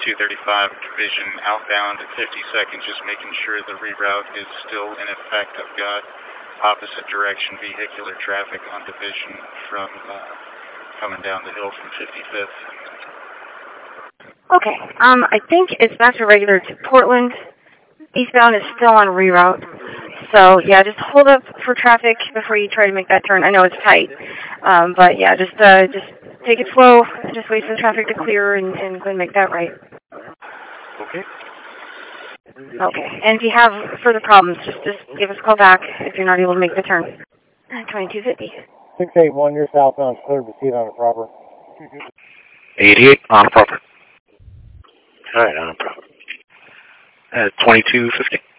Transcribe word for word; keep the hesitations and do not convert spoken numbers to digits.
two thirty-five division outbound at fifty seconds, just making sure the reroute is still in effect. I've got opposite direction vehicular traffic on division from uh, coming down the hill from fifty-fifth. Okay, um, I think it's back to regular to Portland. Eastbound is still on reroute. So, yeah, just hold up for traffic before you try to make that turn. I know it's tight, um, but, yeah, just uh, just take it slow. Just wait for the traffic to clear and, and go and make that right. Okay. Okay, and if you have further problems, just, just give us a call back if you're not able to make the turn. twenty-two fifty. six eight one, you're southbound, clear to proceed on a proper. eighty-eight, on proper. All right, on proper. At twenty-two fifty.